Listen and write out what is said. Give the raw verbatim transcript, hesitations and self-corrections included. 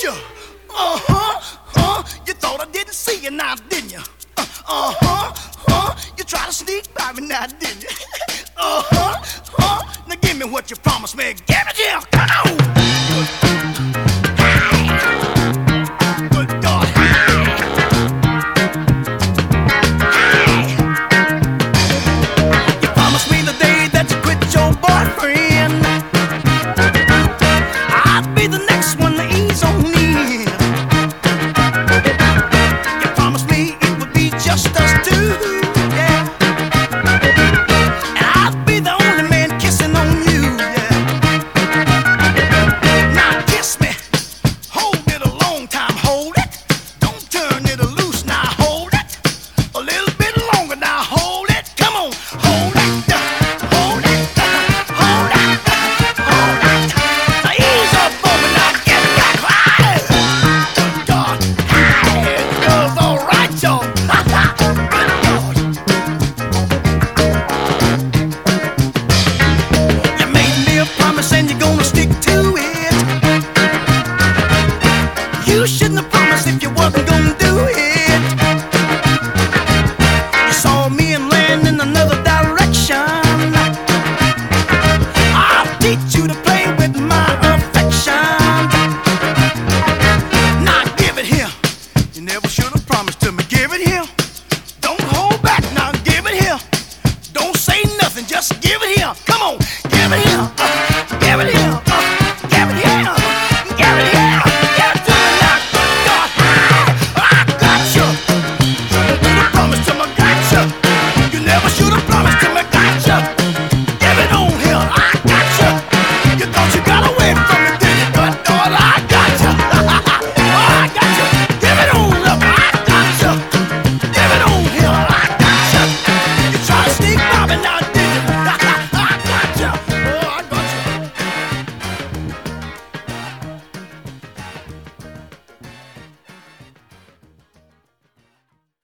you. Uh-huh, huh. You thought I didn't see you now, didn't you? Uh, uh-huh, huh. You tried to sneak by me now, didn't you? Uh-huh, huh. Now give me what you promised me. Give it here, come on.